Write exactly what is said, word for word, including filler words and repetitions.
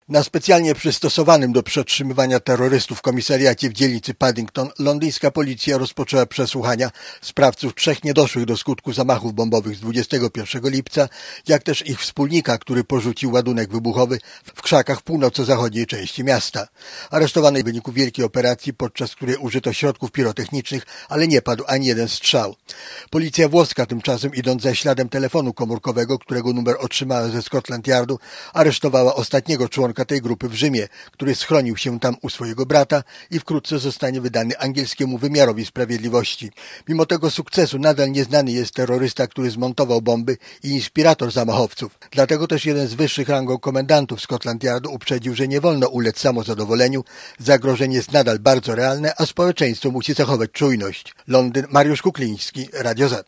Na specjalnie przystosowanym do przetrzymywania terrorystów komisariacie w dzielnicy Paddington londyńska policja rozpoczęła przesłuchania sprawców trzech niedoszłych do skutku zamachów bombowych z dwudziestego pierwszego lipca, jak też ich wspólnika, który porzucił ładunek wybuchowy w krzakach w północno-zachodniej części miasta. Aresztowany w wyniku wielkiej operacji, podczas której użyto środków pirotechnicznych, ale nie padł ani jeden strzał. Policja włoska tymczasem, idąc za śladem telefonu komórkowego, którego numer otrzymała ze Scotland Yardu, aresztowała ostatniego członka tej grupy w Rzymie, który schronił się tam u swojego brata i wkrótce zostanie wydany angielskiemu wymiarowi sprawiedliwości. Mimo tego sukcesu nadal nieznany jest terrorysta, który zmontował bomby i inspirator zamachowców. Dlatego też jeden z wyższych rangą komendantów Scotland Yardu uprzedził, że nie wolno ulec samozadowoleniu. Zagrożenie jest nadal bardzo realne, a społeczeństwo musi zachować czujność. Londyn, Mariusz Kukliński, Radio Z.